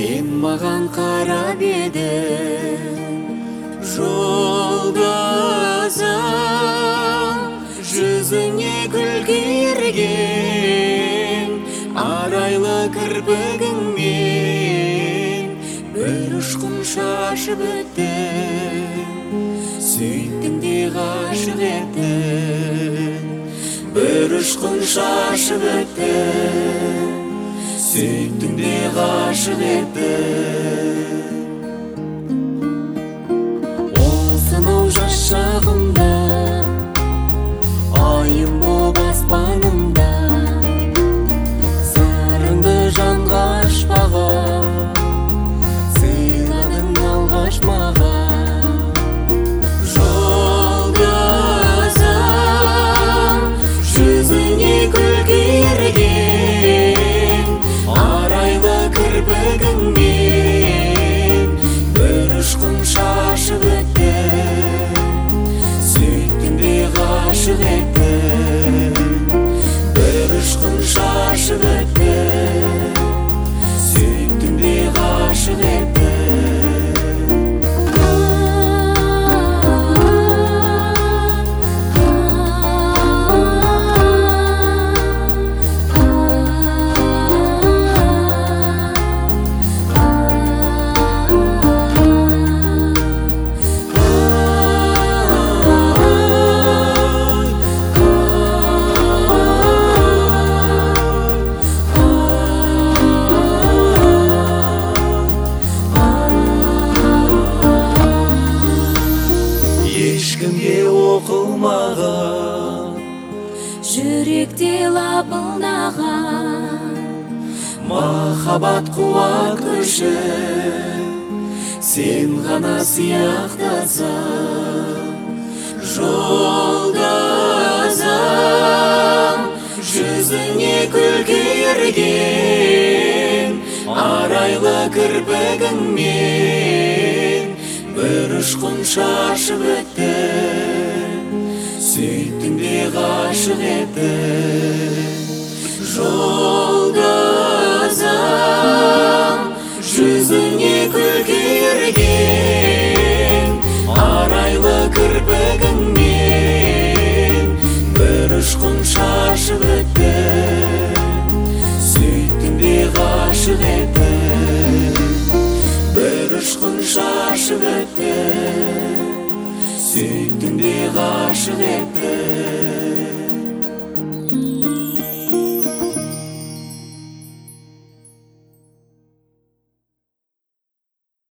Сен маған қарап едің, жолдасым, жүзіңе күлкі ерген, арайлы кірпігіңмен бір ұшқын шашып өттің, сөйттің де ғашық еттің. Бір ұшқын шашып өттің, сөйттің де ғашық еттің. Осынау жас шағымда, айым боп аспанымда, сырыңды жанға ашпаған, сыйладың алғаш маған. Жолдасым, жүзіңе күлкі ерген, арайлы кірпігіңмен бір ұшқын шашып өттің, сөйттің де ғашық еттің. Бір ұшқын шашып өттің, сөйттің де ғашық еттің. Ешкімге оқылмаған, жүректе лапылдаған, махаббат қуат күші, сен ғана сияқтысың. Жолдасым, жүзіңе күлкі ерген, арайлы кірпігіңмен бір ұшқын шашып өттің, сөйттің де ғашық еттің. Жолдасым, жүзіңе күлкі ерген, арайлы кірпігіңмен бір ұшқын шашып өттің, сөйттің де ғашық еттің. Бір ұшқын шашып өттің, сөйттің де ғашық еттің.